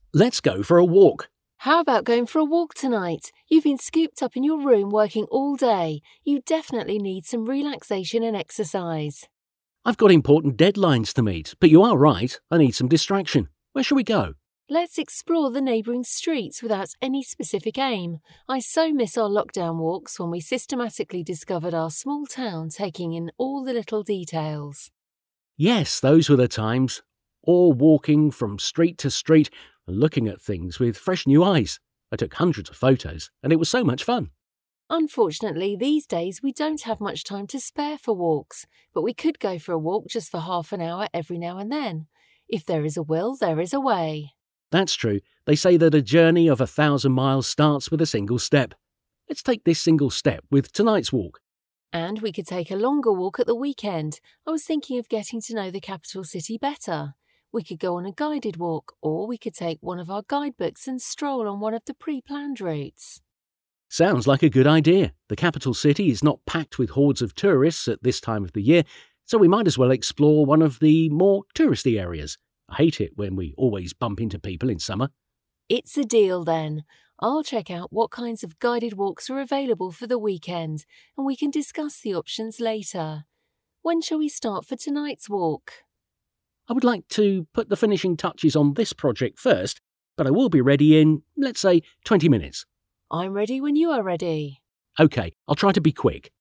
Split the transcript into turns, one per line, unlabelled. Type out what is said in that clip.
Let's go for a walk.
How about going for a walk tonight? You've been scooped up in your room working all day. You definitely need some relaxation and exercise.
I've got important deadlines to meet, but you are right, I need some distraction. Where shall we go?
Let's explore the neighbouring streets without any specific aim. I so miss our lockdown walks when we systematically discovered our small town, taking in all the little details.
Yes, those were the times. Or walking from street to street and looking at things with fresh new eyes. I took hundreds of photos, and it was so much fun.
Unfortunately, these days we don't have much time to spare for walks, but we could go for a walk just for half an hour every now and then. If there is a will, there is a way.
That's true. They say that a journey of 1,000 miles starts with a single step. Let's take this single step with tonight's walk.
And we could take a longer walk at the weekend. I was thinking of getting to know the capital city better. We could go on a guided walk, or we could take one of our guidebooks and stroll on one of the pre-planned routes.
Sounds like a good idea. The capital city is not packed with hordes of tourists at this time of the year, so we might as well explore one of the more touristy areas. I hate it when we always bump into people in summer.
It's a deal then. I'll check out what kinds of guided walks are available for the weekend, and we can discuss the options later. When shall we start for tonight's walk?
I would like to put the finishing touches on this project first, but I will be ready in, let's say, 20 minutes.
I'm ready when you are ready.
OK, I'll try to be quick.